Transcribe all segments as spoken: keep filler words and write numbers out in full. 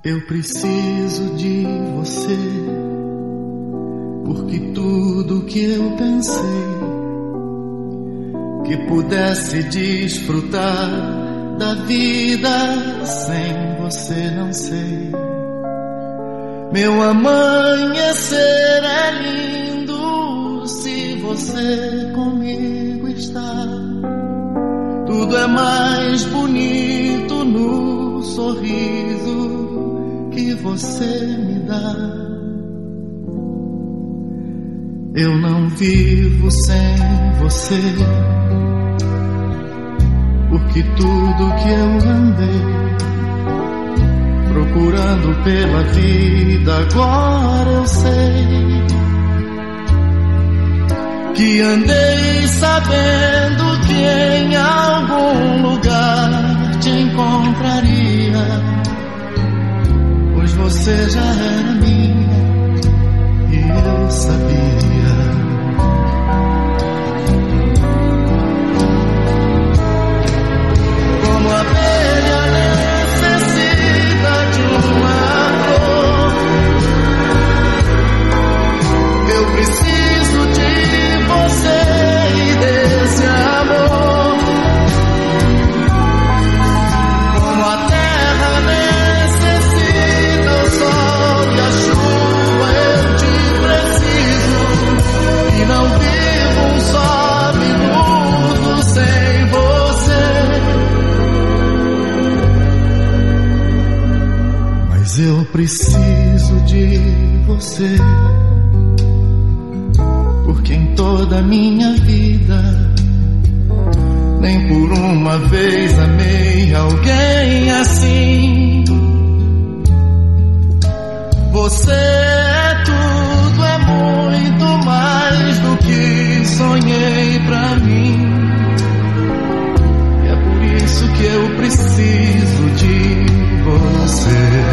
Eu preciso de você, porque tudo que eu pensei que pudesse desfrutar da vida sem você, não sei. Meu amanhecer é lindo se você comigo está. Tudo é mais bonito no sorriso que você me dá. Eu não vivo sem você, porque tudo que eu andei procurando pela vida, agora eu sei que andei sabendo que em algum lugar te encontraria. Você já era minha e eu sabia. Como a abelha necessita de uma flor, eu preciso de você e desse amor. Como a terra necessita o sol e a chuva, eu te preciso, e não vivo um só minuto sem você. Mas eu preciso de você, porque em toda a minha vida nem por uma vez amei alguém assim. Você é tudo, é muito mais do que sonhei pra mim. E é por isso que eu preciso de você.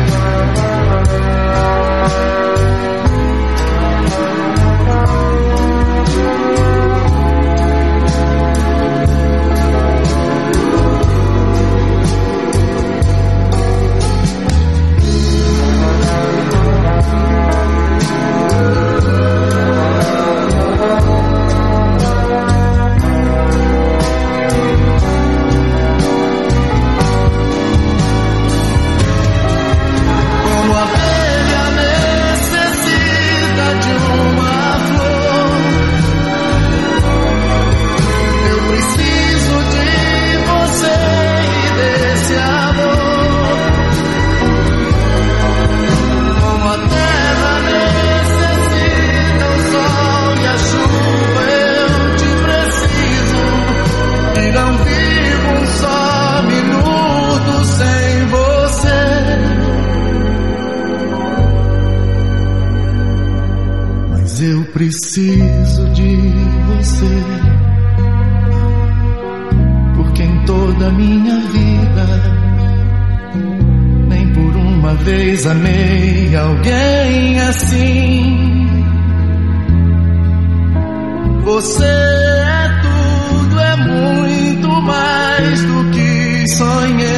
Preciso de você, porque em toda a minha vida nem por uma vez amei alguém assim. Você é tudo, é muito mais do que sonhei.